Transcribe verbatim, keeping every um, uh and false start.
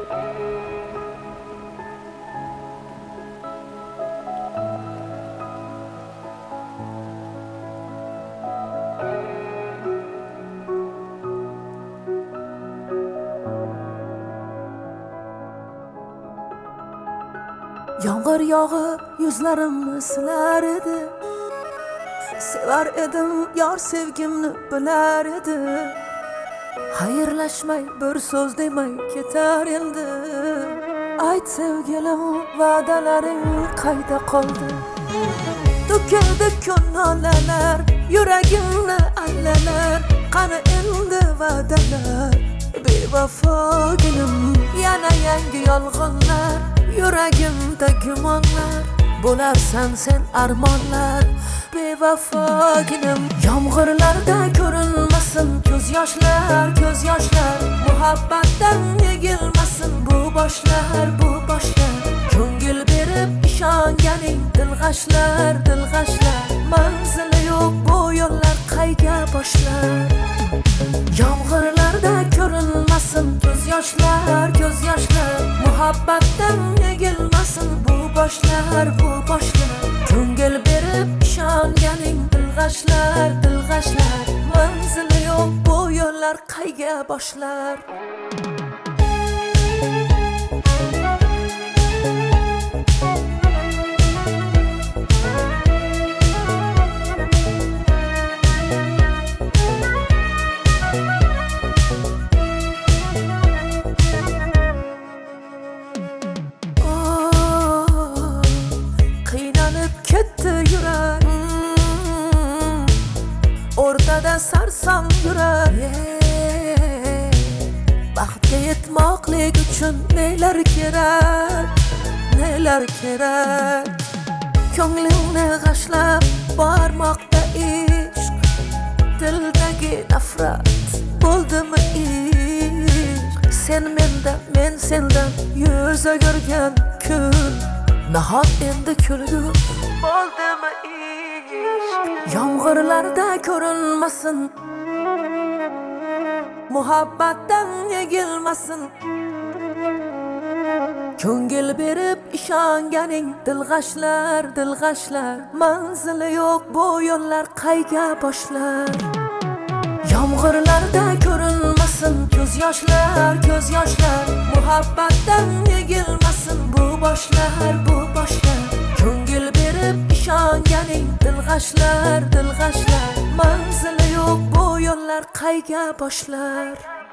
Yağmur yağıp yüzlerimni siler edi. Sever edim yar sevgimni biler edi. Hayırlaşmay bir söz demay ketar endi. Ayt sevgilim va'dalaring qayda qoldi? To'kildi ko'ngillar, yuragimni allalar. Qani endi va'dalar, bevafoginim. Yana yangi yolg'onlar, yuragimda gumonlar. Bo'larsan sen armonlar, bevafoginim. Yomg'irlarda ko'rinmasin ko'z yoshlar, ko'z yoshlar. Muhabbatdan egilmasin bu boshlar, bu boshlar. Ko'ngil berib ishonganing dilg'ashlar, dilg'ashlar. Manzili yo'q bu yo'llar qayga boshlar? Yomg'irlarda ko'rinmasin ko'z yoshlar, ko'z yoshlar. Muhabbatdan egilmasin bu boshlar, bu boshlar. Ko'ngil berib ishonganing dilg'ashlar, dilg'ashlar. Manzili yo'q bu yo'llar qayga boshlar? Ortada sarsam yurar. Baxtga yetmoqlik uchun nelar kerak, nelar kerak? Ko'nglingni g'ashlab bormoqda ishq. Dildagi nafrat bo'ldimi ishq? Sen mendan, men sendan yuz o'girgan kun. Nahot endi kulgu bo'ldimi ishq? Yomg'irlarda ko'rinmasin, muhabbatdan egilmasin. Ko'ngil berib ishonganing dilg'ashlar, dilg'ashlar. Manzili yo'q bu yo'llar qayga boshlar? Yomg'irlarda ko'rinmasin ko'z yoshlar, ko'z yoshlar. Muhabbatdan egilmasin bu boshlar, bu boshlar. Ko'ngil berib ishonganing dilg'ashlar, dilg'ashlar. Manzili yo'q bu yo'llar qayga boshlar?